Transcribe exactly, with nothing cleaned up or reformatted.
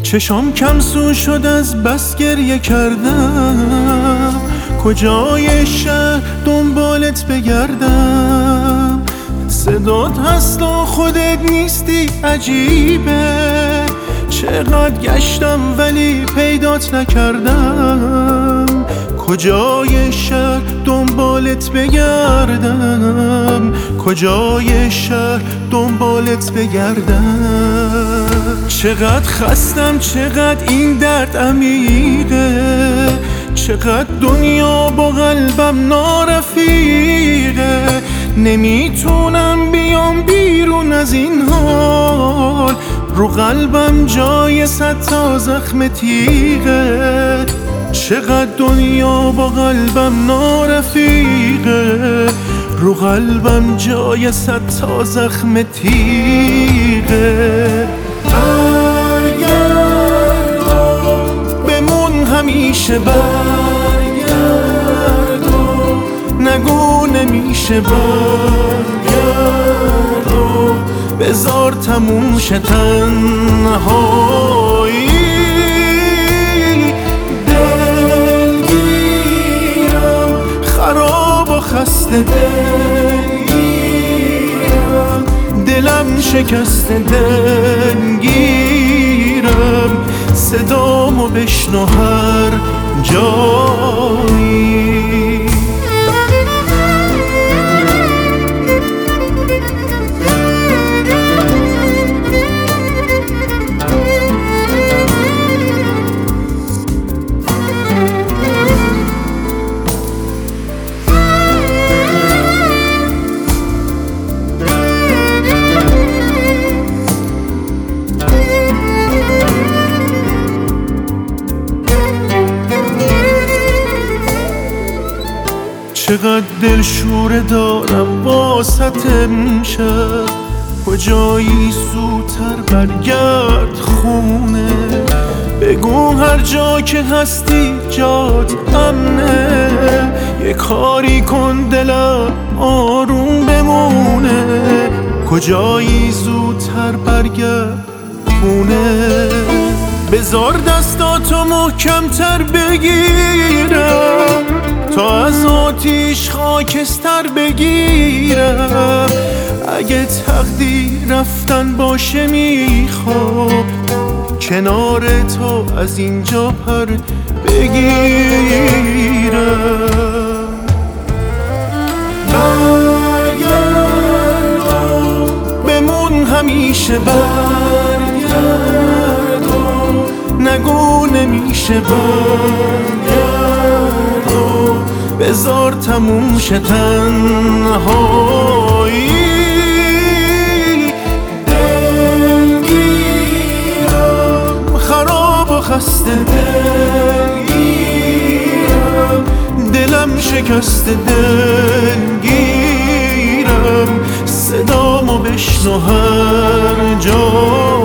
چشام کم سو شد از بس گریه کردم، کجای شهر دنبالت بگردم؟ صدات هست و خودت نیستی، عجیبه. چقدر گشتم ولی پیدات نکردم، کجای شهر دنبالت بگردم؟ کجای شهر دنبالت بگردم؟ چقدر خستم، چقدر این درد عمیقه، چقدر دنیا با قلبم نارفیقه. نمیتونم بیام بیرون از این حال، رو قلبم جای صد تا زخم تیغه. چقدر دنیا با قلبم نارفیقه، رو قلبم جای صد تا زخم تیغه. برگرد بمون همیشه، برگرد نگو نمیشه، برگرد بذار تموم شه تنهایی. دلگیرم خراب و خسته، دلگیرم دلم شکسته، دلگیرم صدامو بشنو هر جایی. چقدر دلشوره دارم واسط امشب، کجایی زودتر برگرد خونه؟ بگو هر جا که هستی جات امنه، یه کاری کن دلم آروم بمونه. کجایی زودتر برگرد خونه؟ بذار دستاتو محکمتر بگیرم تا از آتیش خاکستر بگیرم. اگه تقدیر رفتن باشه میخوام کنار تو از اینجا پر بگیرم. برگرد بمون همیشه، برگرد نگو نمیشه، برگرد بذار تموم شه تنهایی. دلگیرم خراب و خسته، دلگیرم دلم شکسته، دلگیرم صدامو بشنو هر جا.